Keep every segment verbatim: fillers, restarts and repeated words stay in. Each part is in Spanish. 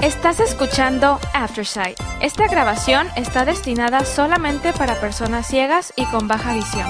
Estás escuchando Aftersight. Esta grabación está destinada solamente para personas ciegas y con baja visión.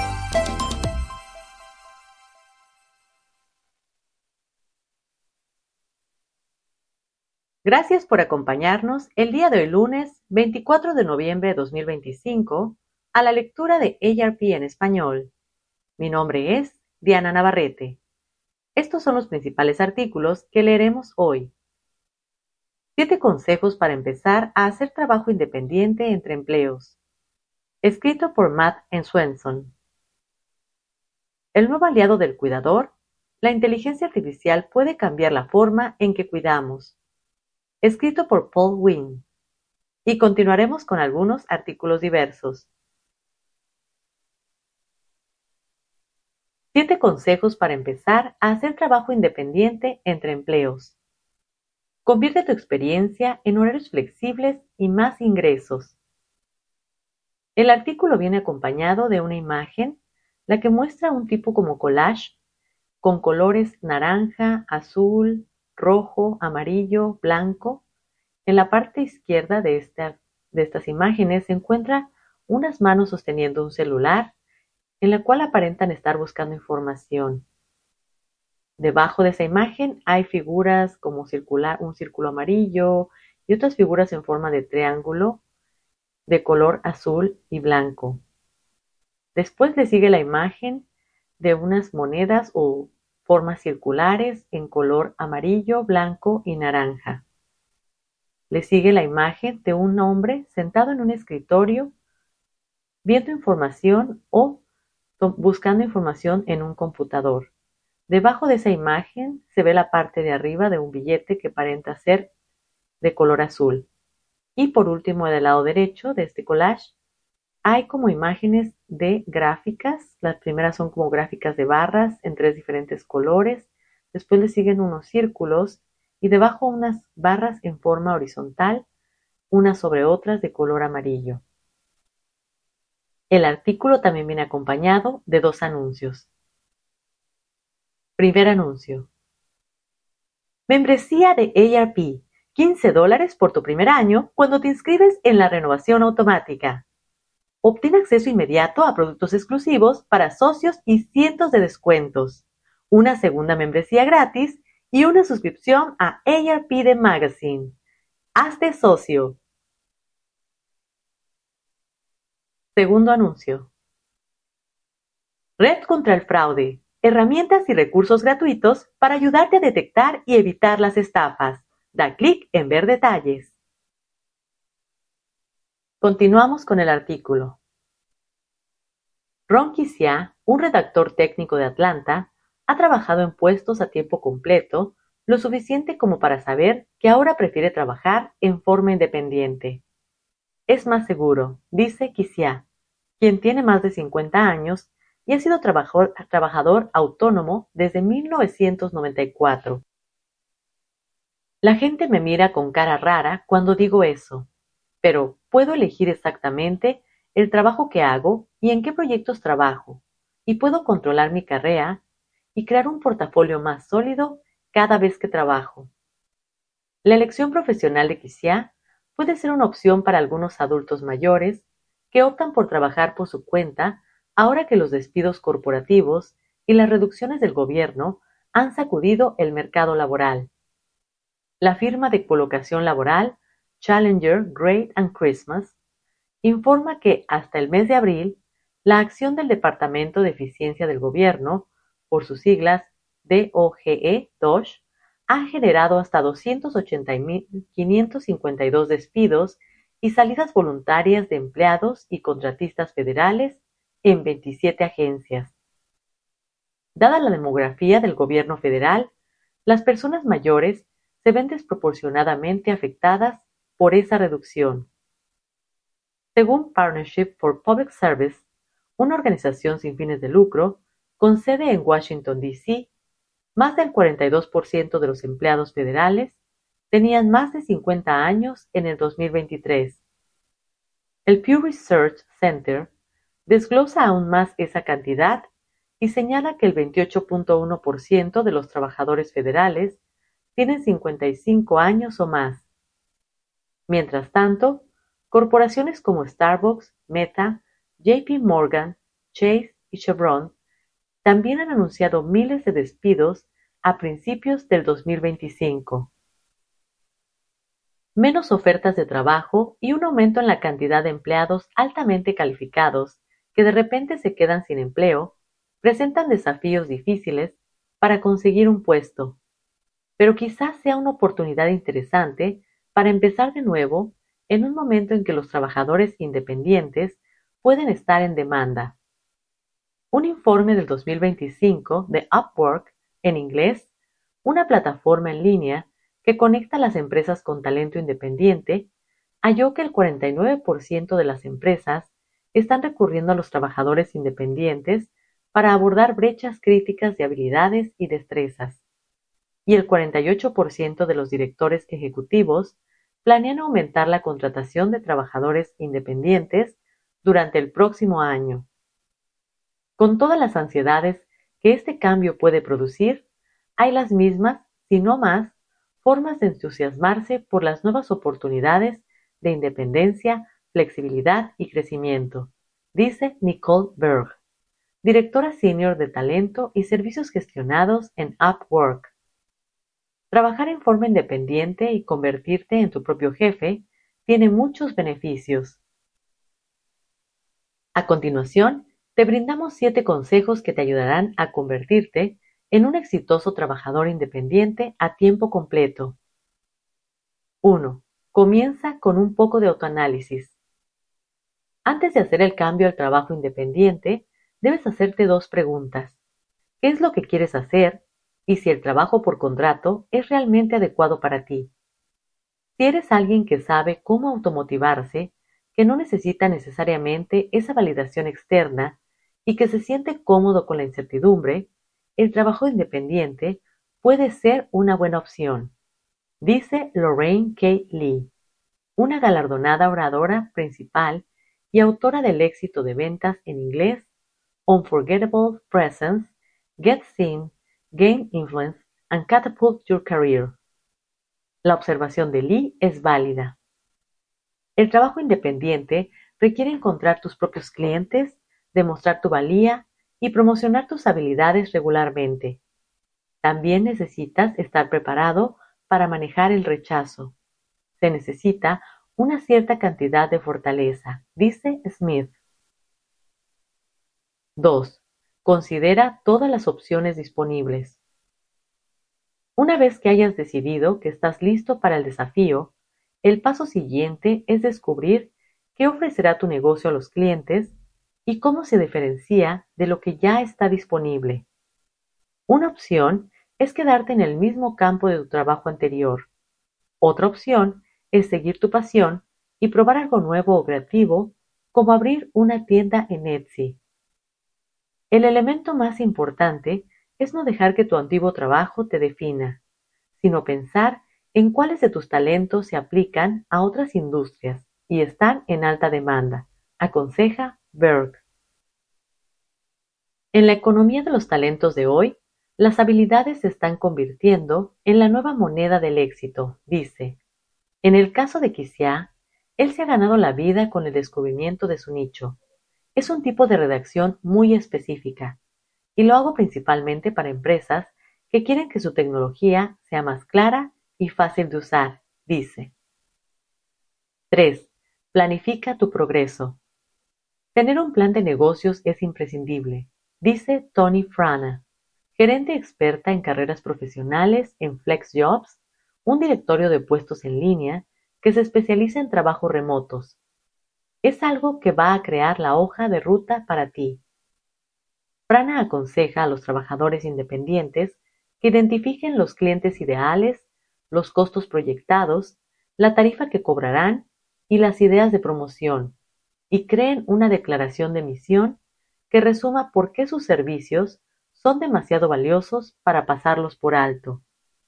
Gracias por acompañarnos el día de hoy lunes veinticuatro de noviembre de dos mil veinticinco a la lectura de A R P en español. Mi nombre es Diana Navarrete. Estos son los principales artículos que leeremos hoy. Siete consejos para empezar a hacer trabajo independiente entre empleos. Escrito por Matt Swenson. El nuevo aliado del cuidador, la inteligencia artificial puede cambiar la forma en que cuidamos. Escrito por Paul Wynn. Y continuaremos con algunos artículos diversos. Siete consejos para empezar a hacer trabajo independiente entre empleos. Convierte tu experiencia en horarios flexibles y más ingresos. El artículo viene acompañado de una imagen, la que muestra un tipo como collage, con colores naranja, azul, rojo, amarillo, blanco. En la parte izquierda de, esta, de estas imágenes se encuentran unas manos sosteniendo un celular, en la cual aparentan estar buscando información. Debajo de esa imagen hay figuras como circular, un círculo amarillo y otras figuras en forma de triángulo de color azul y blanco. Después le sigue la imagen de unas monedas o formas circulares en color amarillo, blanco y naranja. Le sigue la imagen de un hombre sentado en un escritorio viendo información o buscando información en un computador. Debajo de esa imagen se ve la parte de arriba de un billete que aparenta ser de color azul. Y por último, del lado derecho de este collage, hay como imágenes de gráficas. Las primeras son como gráficas de barras en tres diferentes colores. Después le siguen unos círculos y debajo unas barras en forma horizontal, unas sobre otras de color amarillo. El artículo también viene acompañado de dos anuncios. Primer anuncio. Membresía de A R P. quince dólares por tu primer año cuando te inscribes en la renovación automática. Obtén acceso inmediato a productos exclusivos para socios y cientos de descuentos. Una segunda membresía gratis y una suscripción a A R P The Magazine. Hazte socio. Segundo anuncio. Red contra el fraude. Herramientas y recursos gratuitos para ayudarte a detectar y evitar las estafas. Da clic en ver detalles. Continuamos con el artículo. Ron Kisia, un redactor técnico de Atlanta, ha trabajado en puestos a tiempo completo lo suficiente como para saber que ahora prefiere trabajar en forma independiente. Es más seguro, dice Kisia, quien tiene más de cincuenta años y ha sido trabajador, trabajador autónomo desde mil novecientos noventa y cuatro. La gente me mira con cara rara cuando digo eso, pero puedo elegir exactamente el trabajo que hago y en qué proyectos trabajo, y puedo controlar mi carrera y crear un portafolio más sólido cada vez que trabajo. La elección profesional de Kisia puede ser una opción para algunos adultos mayores que optan por trabajar por su cuenta ahora que los despidos corporativos y las reducciones del gobierno han sacudido el mercado laboral. La firma de colocación laboral Challenger Great and Christmas informa que hasta el mes de abril, la acción del Departamento de Eficiencia del Gobierno, por sus siglas D O G E, D O G E, ha generado hasta doscientos ochenta mil quinientos cincuenta y dos despidos y salidas voluntarias de empleados y contratistas federales en veintisiete agencias. Dada la demografía del gobierno federal, las personas mayores se ven desproporcionadamente afectadas por esa reducción. Según Partnership for Public Service, una organización sin fines de lucro, con sede en Washington, D C, más del cuarenta y dos por ciento de los empleados federales tenían más de cincuenta años en el dos mil veintitrés. El Pew Research Center desglosa aún más esa cantidad y señala que el veintiocho punto uno por ciento de los trabajadores federales tienen cincuenta y cinco años o más. Mientras tanto, corporaciones como Starbucks, Meta, J P Morgan, Chase y Chevron también han anunciado miles de despidos a principios del dos mil veinticinco. Menos ofertas de trabajo y un aumento en la cantidad de empleados altamente calificados que de repente se quedan sin empleo presentan desafíos difíciles para conseguir un puesto, pero quizás sea una oportunidad interesante para empezar de nuevo en un momento en que los trabajadores independientes pueden estar en demanda. Un informe del dos mil veinticinco de Upwork, en inglés, una plataforma en línea que conecta a las empresas con talento independiente, halló que el cuarenta y nueve por ciento de las empresas están recurriendo a los trabajadores independientes para abordar brechas críticas de habilidades y destrezas, y el cuarenta y ocho por ciento de los directores ejecutivos planean aumentar la contratación de trabajadores independientes durante el próximo año. Con todas las ansiedades que este cambio puede producir, hay las mismas, si no más, formas de entusiasmarse por las nuevas oportunidades de independencia, flexibilidad y crecimiento, dice Nicole Berg, directora senior de talento y servicios gestionados en Upwork. Trabajar en forma independiente y convertirte en tu propio jefe tiene muchos beneficios. A continuación, te brindamos siete consejos que te ayudarán a convertirte en un exitoso trabajador independiente a tiempo completo. uno. Comienza con un poco de autoanálisis. Antes de hacer el cambio al trabajo independiente, debes hacerte dos preguntas. ¿Qué es lo que quieres hacer? Y si el trabajo por contrato es realmente adecuado para ti. Si eres alguien que sabe cómo automotivarse, que no necesita necesariamente esa validación externa y que se siente cómodo con la incertidumbre, el trabajo independiente puede ser una buena opción, dice Lorraine K. Lee, una galardonada oradora principal y autora del éxito de ventas en inglés Unforgettable Presence, Get Seen, Gain Influence, and Catapult Your Career. La observación de Lee es válida. El trabajo independiente requiere encontrar tus propios clientes, demostrar tu valía y promocionar tus habilidades regularmente. También necesitas estar preparado para manejar el rechazo. Se necesita una cierta cantidad de fortaleza, dice Smith. dos. Considera todas las opciones disponibles. Una vez que hayas decidido que estás listo para el desafío, el paso siguiente es descubrir qué ofrecerá tu negocio a los clientes y cómo se diferencia de lo que ya está disponible. Una opción es quedarte en el mismo campo de tu trabajo anterior. Otra opción es seguir tu pasión y probar algo nuevo o creativo, como abrir una tienda en Etsy. El elemento más importante es no dejar que tu antiguo trabajo te defina, sino pensar en cuáles de tus talentos se aplican a otras industrias y están en alta demanda, aconseja Berg. En la economía de los talentos de hoy, las habilidades se están convirtiendo en la nueva moneda del éxito, dice. En el caso de Kisiá, él se ha ganado la vida con el descubrimiento de su nicho. Es un tipo de redacción muy específica, y lo hago principalmente para empresas que quieren que su tecnología sea más clara y fácil de usar, dice. tres. Planifica tu progreso. Tener un plan de negocios es imprescindible, dice Tony Frana, gerente experta en carreras profesionales en FlexJobs, un directorio de puestos en línea que se especializa en trabajos remotos. Es algo que va a crear la hoja de ruta para ti. Frana aconseja a los trabajadores independientes que identifiquen los clientes ideales, los costos proyectados, la tarifa que cobrarán y las ideas de promoción, y creen una declaración de misión que resuma por qué sus servicios son demasiado valiosos para pasarlos por alto.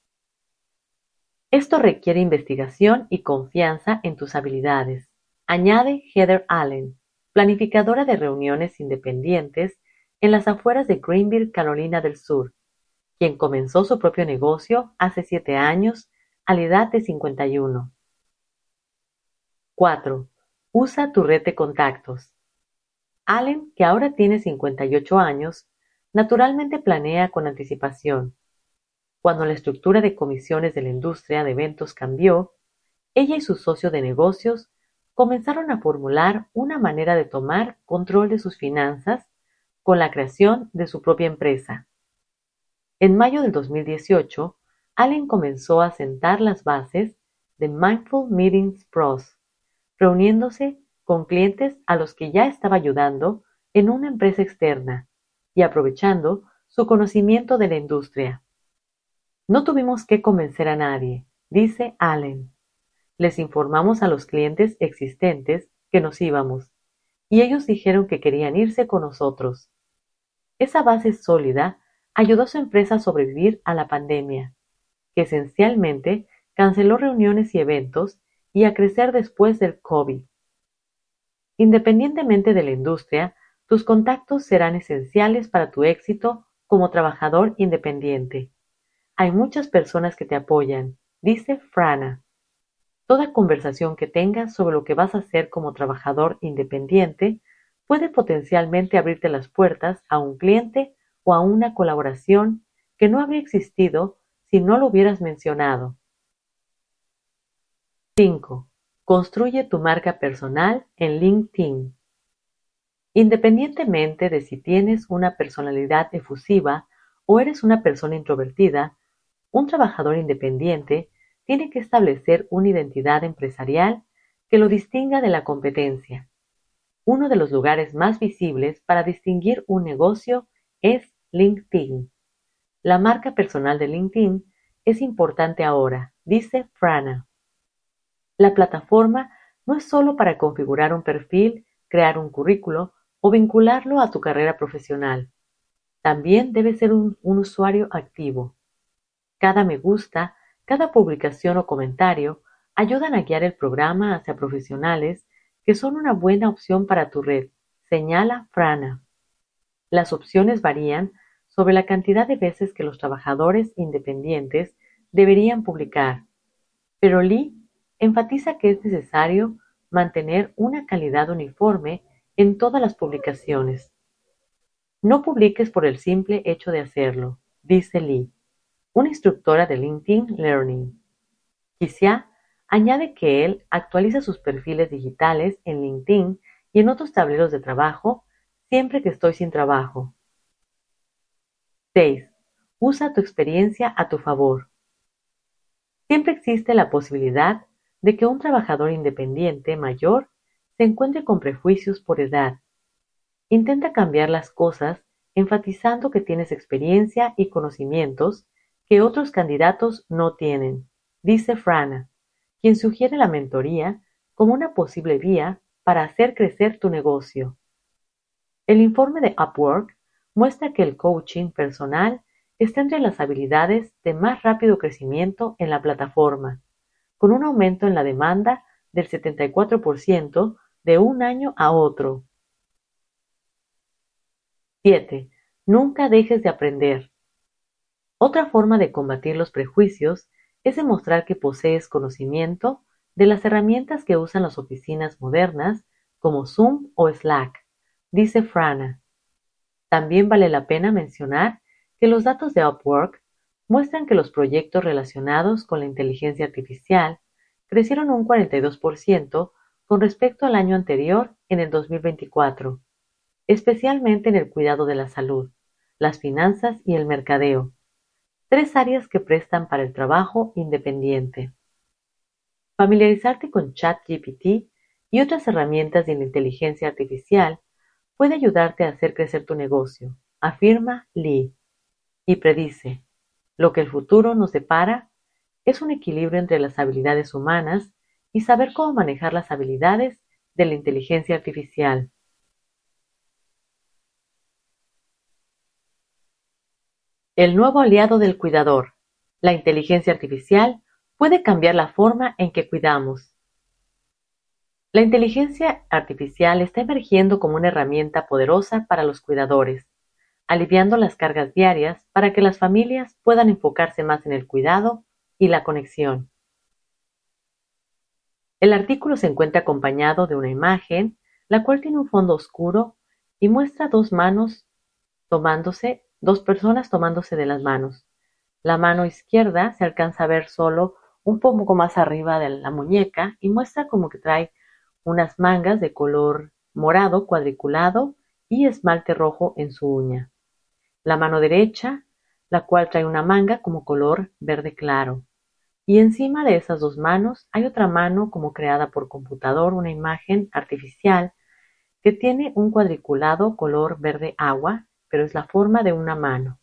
Esto requiere investigación y confianza en tus habilidades, añade Heather Allen, planificadora de reuniones independientes en las afueras de Greenville, Carolina del Sur, quien comenzó su propio negocio hace siete años a la edad de cincuenta y uno. cuatro. Usa tu red de contactos. Allen, que ahora tiene cincuenta y ocho años, naturalmente planea con anticipación. Cuando la estructura de comisiones de la industria de eventos cambió, ella y su socio de negocios comenzaron a formular una manera de tomar control de sus finanzas con la creación de su propia empresa. En mayo del dos mil dieciocho, Allen comenzó a sentar las bases de Mindful Meetings Pros, reuniéndose con clientes a los que ya estaba ayudando en una empresa externa y aprovechando su conocimiento de la industria. No tuvimos que convencer a nadie, dice Allen. Les informamos a los clientes existentes que nos íbamos, y ellos dijeron que querían irse con nosotros. Esa base sólida ayudó a su empresa a sobrevivir a la pandemia, que esencialmente canceló reuniones y eventos y a crecer después del COVID. Independientemente de la industria, tus contactos serán esenciales para tu éxito como trabajador independiente. Hay muchas personas que te apoyan, dice Frana. Toda conversación que tengas sobre lo que vas a hacer como trabajador independiente puede potencialmente abrirte las puertas a un cliente o a una colaboración que no habría existido si no lo hubieras mencionado. cinco. Construye tu marca personal en LinkedIn. Independientemente de si tienes una personalidad efusiva o eres una persona introvertida, un trabajador independiente tiene que establecer una identidad empresarial que lo distinga de la competencia. Uno de los lugares más visibles para distinguir un negocio es LinkedIn. La marca personal de LinkedIn es importante ahora, dice Frana. La plataforma no es solo para configurar un perfil, crear un currículo o vincularlo a tu carrera profesional. También debe ser un, un usuario activo. Cada me gusta, cada publicación o comentario ayudan a guiar el programa hacia profesionales que son una buena opción para tu red, señala Frana. Las opciones varían sobre la cantidad de veces que los trabajadores independientes deberían publicar, pero Lee enfatiza que es necesario mantener una calidad uniforme en todas las publicaciones. No publiques por el simple hecho de hacerlo, dice Lee, una instructora de LinkedIn Learning. Xia añade que él actualiza sus perfiles digitales en LinkedIn y en otros tableros de trabajo siempre que estoy sin trabajo. seis. Usa tu experiencia a tu favor. Siempre existe la posibilidad de que un trabajador independiente mayor se encuentre con prejuicios por edad. Intenta cambiar las cosas enfatizando que tienes experiencia y conocimientos que otros candidatos no tienen, dice Frana, quien sugiere la mentoría como una posible vía para hacer crecer tu negocio. El informe de Upwork muestra que el coaching personal está entre las habilidades de más rápido crecimiento en la plataforma, con un aumento en la demanda del setenta y cuatro por ciento de un año a otro. siete. Nunca dejes de aprender. Otra forma de combatir los prejuicios es demostrar que posees conocimiento de las herramientas que usan las oficinas modernas como Zoom o Slack, dice Frana. También vale la pena mencionar que los datos de Upwork muestran que los proyectos relacionados con la inteligencia artificial crecieron un cuarenta y dos por ciento con respecto al año anterior en el dos mil veinticuatro, especialmente en el cuidado de la salud, las finanzas y el mercadeo, tres áreas que prestan para el trabajo independiente. Familiarizarte con ChatGPT y otras herramientas de la inteligencia artificial puede ayudarte a hacer crecer tu negocio, afirma Lee, y predice: lo que el futuro nos depara es un equilibrio entre las habilidades humanas y saber cómo manejar las habilidades de la inteligencia artificial. El nuevo aliado del cuidador. La inteligencia artificial puede cambiar la forma en que cuidamos. La inteligencia artificial está emergiendo como una herramienta poderosa para los cuidadores, aliviando las cargas diarias para que las familias puedan enfocarse más en el cuidado y la conexión. El artículo se encuentra acompañado de una imagen, la cual tiene un fondo oscuro y muestra dos manos tomándose, dos personas tomándose de las manos. La mano izquierda se alcanza a ver solo un poco más arriba de la muñeca y muestra como que trae unas mangas de color morado cuadriculado y esmalte rojo en su uña. La mano derecha, la cual trae una manga como color verde claro. Y encima de esas dos manos hay otra mano como creada por computador, una imagen artificial que tiene un cuadriculado color verde agua, pero es la forma de una mano.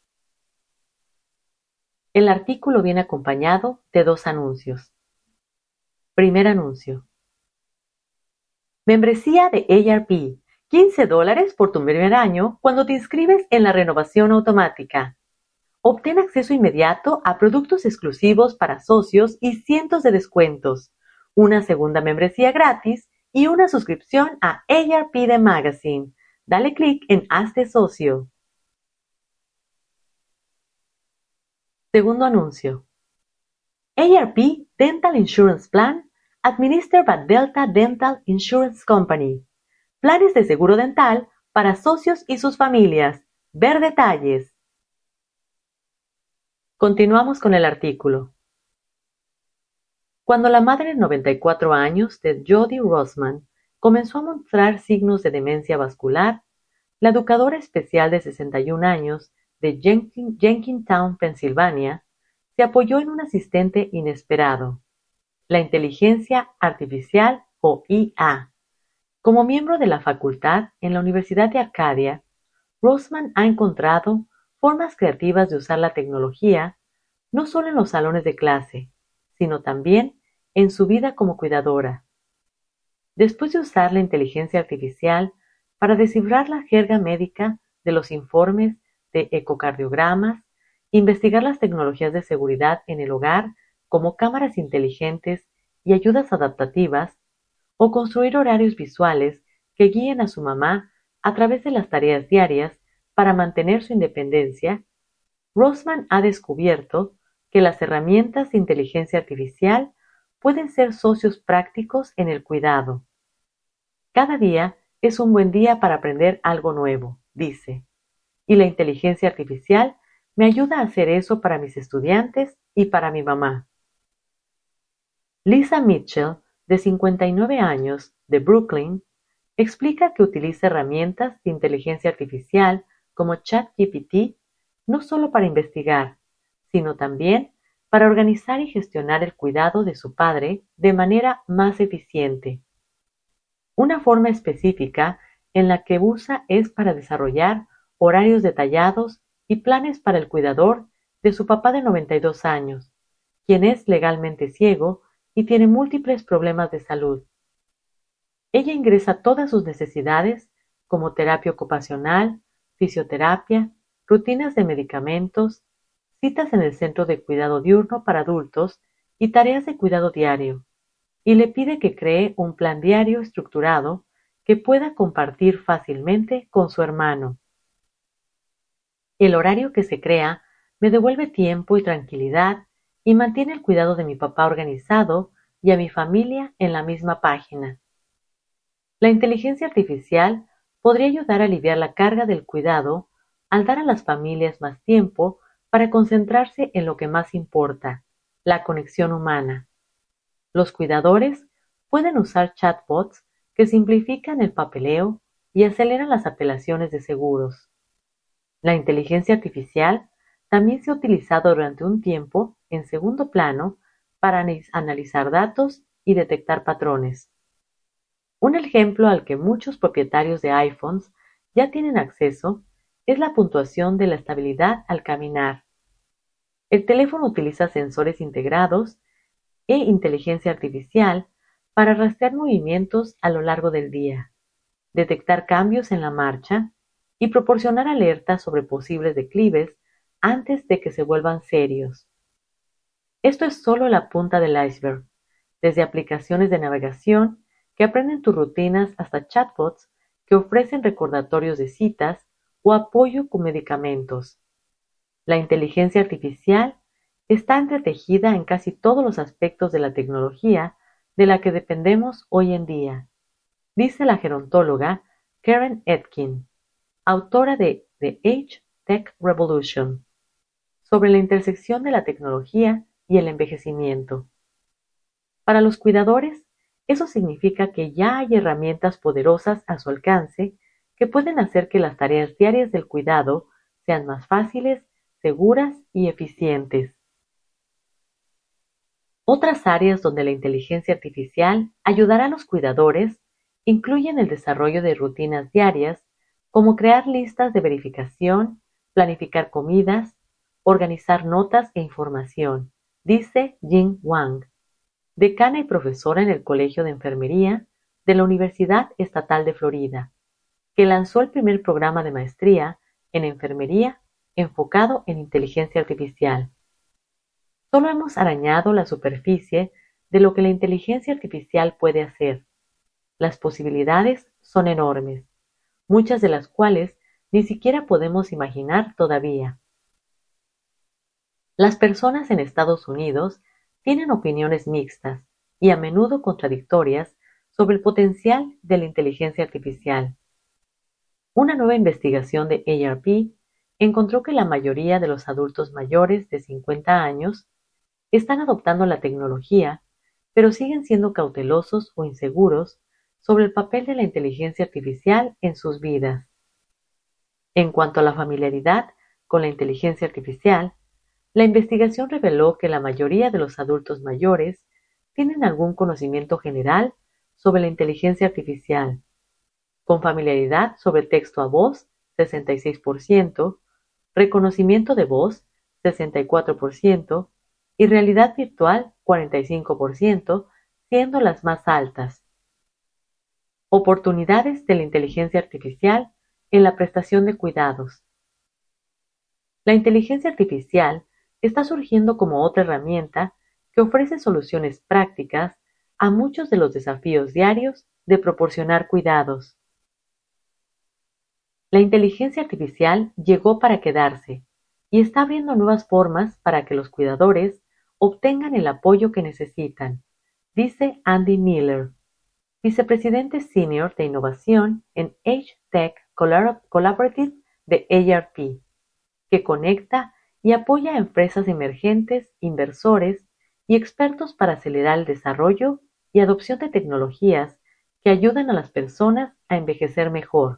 El artículo viene acompañado de dos anuncios. Primer anuncio. Membresía de A R P. quince dólares por tu primer año cuando te inscribes en la renovación automática. Obtén acceso inmediato a productos exclusivos para socios y cientos de descuentos, una segunda membresía gratis y una suscripción a A R P The Magazine. Dale clic en Hazte socio. Segundo anuncio. A R P Dental Insurance Plan, administered by Delta Dental Insurance Company. Planes de seguro dental para socios y sus familias. Ver detalles. Continuamos con el artículo. Cuando la madre de noventa y cuatro años de Jody Rossman comenzó a mostrar signos de demencia vascular, la educadora especial de sesenta y un años de Jenkin, Jenkintown, Pensilvania, se apoyó en un asistente inesperado, la inteligencia artificial o I A. Como miembro de la facultad en la Universidad de Arcadia, Rossman ha encontrado formas creativas de usar la tecnología no solo en los salones de clase, sino también en su vida como cuidadora. Después de usar la inteligencia artificial para descifrar la jerga médica de los informes de ecocardiogramas, investigar las tecnologías de seguridad en el hogar como cámaras inteligentes y ayudas adaptativas, o construir horarios visuales que guíen a su mamá a través de las tareas diarias para mantener su independencia, Rossman ha descubierto que las herramientas de inteligencia artificial pueden ser socios prácticos en el cuidado. Cada día es un buen día para aprender algo nuevo, dice, y la inteligencia artificial me ayuda a hacer eso para mis estudiantes y para mi mamá. Lisa Mitchell, de cincuenta y nueve años, de Brooklyn, explica que utiliza herramientas de inteligencia artificial como ChatGPT no solo para investigar, sino también para organizar y gestionar el cuidado de su padre de manera más eficiente. Una forma específica en la que usa es para desarrollar horarios detallados y planes para el cuidador de su papá de noventa y dos años, quien es legalmente ciego y tiene múltiples problemas de salud. Ella ingresa todas sus necesidades, como terapia ocupacional, fisioterapia, rutinas de medicamentos, citas en el centro de cuidado diurno para adultos y tareas de cuidado diario, y le pide que cree un plan diario estructurado que pueda compartir fácilmente con su hermano. El horario que se crea me devuelve tiempo y tranquilidad y mantiene el cuidado de mi papá organizado y a mi familia en la misma página. La inteligencia artificial podría ayudar a aliviar la carga del cuidado al dar a las familias más tiempo para concentrarse en lo que más importa, la conexión humana. Los cuidadores pueden usar chatbots que simplifican el papeleo y aceleran las apelaciones de seguros. La inteligencia artificial también se ha utilizado durante un tiempo en segundo plano para analizar datos y detectar patrones. Un ejemplo al que muchos propietarios de iPhones ya tienen acceso es la puntuación de la estabilidad al caminar. El teléfono utiliza sensores integrados e inteligencia artificial para rastrear movimientos a lo largo del día, detectar cambios en la marcha y proporcionar alertas sobre posibles declives antes de que se vuelvan serios. Esto es solo la punta del iceberg, desde aplicaciones de navegación que aprenden tus rutinas hasta chatbots que ofrecen recordatorios de citas o apoyo con medicamentos. La inteligencia artificial está entretejida en casi todos los aspectos de la tecnología de la que dependemos hoy en día, dice la gerontóloga Karen Etkin, autora de The Age Tech Revolution, sobre la intersección de la tecnología y el envejecimiento. Para los cuidadores, eso significa que ya hay herramientas poderosas a su alcance que pueden hacer que las tareas diarias del cuidado sean más fáciles, seguras y eficientes. Otras áreas donde la inteligencia artificial ayudará a los cuidadores incluyen el desarrollo de rutinas diarias, como crear listas de verificación, planificar comidas, organizar notas e información, dice Jing Wang, decana y profesora en el Colegio de Enfermería de la Universidad Estatal de Florida, que lanzó el primer programa de maestría en enfermería enfocado en inteligencia artificial. Solo hemos arañado la superficie de lo que la inteligencia artificial puede hacer. Las posibilidades son enormes, muchas de las cuales ni siquiera podemos imaginar todavía. Las personas en Estados Unidos tienen opiniones mixtas y a menudo contradictorias sobre el potencial de la inteligencia artificial. Una nueva investigación de A R P encontró que la mayoría de los adultos mayores de cincuenta años están adoptando la tecnología, pero siguen siendo cautelosos o inseguros sobre el papel de la inteligencia artificial en sus vidas. En cuanto a la familiaridad con la inteligencia artificial, la investigación reveló que la mayoría de los adultos mayores tienen algún conocimiento general sobre la inteligencia artificial, con familiaridad sobre texto a voz, sesenta y seis por ciento, reconocimiento de voz, sesenta y cuatro por ciento, y realidad virtual, cuarenta y cinco por ciento, siendo las más altas. Oportunidades de la inteligencia artificial en la prestación de cuidados. La inteligencia artificial está surgiendo como otra herramienta que ofrece soluciones prácticas a muchos de los desafíos diarios de proporcionar cuidados. La inteligencia artificial llegó para quedarse y está abriendo nuevas formas para que los cuidadores obtengan el apoyo que necesitan, dice Andy Miller, vicepresidente senior de innovación en Age Tech Collaborative de A R P, que conecta y apoya a empresas emergentes, inversores y expertos para acelerar el desarrollo y adopción de tecnologías que ayudan a las personas a envejecer mejor.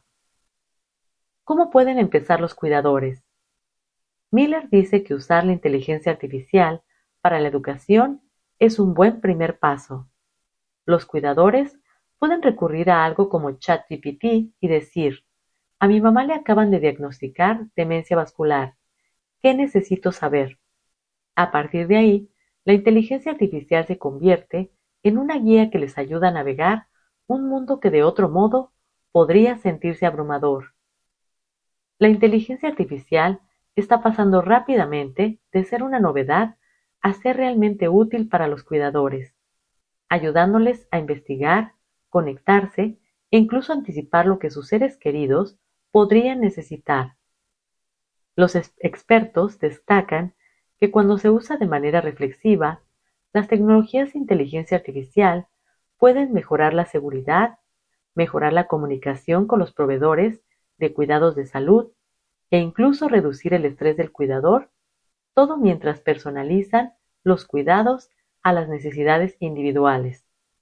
¿Cómo pueden empezar los cuidadores? Miller dice que usar la inteligencia artificial para la educación es un buen primer paso. Los cuidadores pueden recurrir a algo como ChatGPT y decir: a mi mamá le acaban de diagnosticar demencia vascular. ¿Qué necesito saber? A partir de ahí, la inteligencia artificial se convierte en una guía que les ayuda a navegar un mundo que de otro modo podría sentirse abrumador. La inteligencia artificial está pasando rápidamente de ser una novedad a ser realmente útil para los cuidadores, ayudándoles a investigar, conectarse e incluso anticipar lo que sus seres queridos podrían necesitar. Los expertos destacan que cuando se usa de manera reflexiva, las tecnologías de inteligencia artificial pueden mejorar la seguridad, mejorar la comunicación con los proveedores de cuidados de salud e incluso reducir el estrés del cuidador, todo mientras personalizan los cuidados a las necesidades individuales.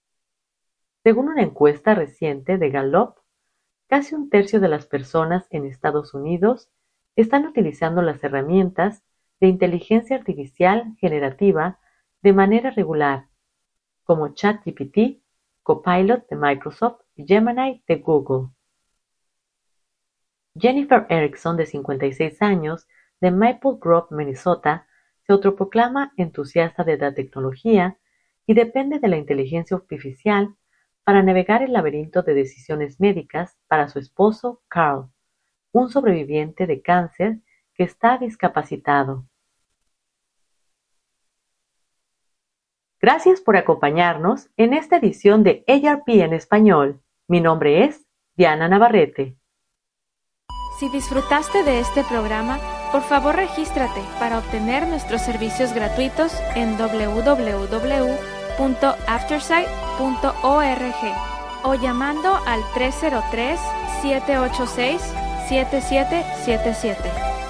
Según una encuesta reciente de Gallup, casi un tercio de las personas en Estados Unidos están utilizando las herramientas de inteligencia artificial generativa de manera regular, como ChatGPT, Copilot de Microsoft y Gemini de Google. Jennifer Erickson, de cincuenta y seis años, de Maple Grove, Minnesota, se autoproclama entusiasta de la tecnología y depende de la inteligencia artificial para navegar el laberinto de decisiones médicas para su esposo, Carl, un sobreviviente de cáncer que está discapacitado. Gracias por acompañarnos en esta edición de A R P en español. Mi nombre es Diana Navarrete. Si disfrutaste de este programa, por favor regístrate para obtener nuestros servicios gratuitos en doble u doble u doble u punto aftersight punto com. punto org o llamando al tres cero tres, siete ocho seis, siete siete siete siete.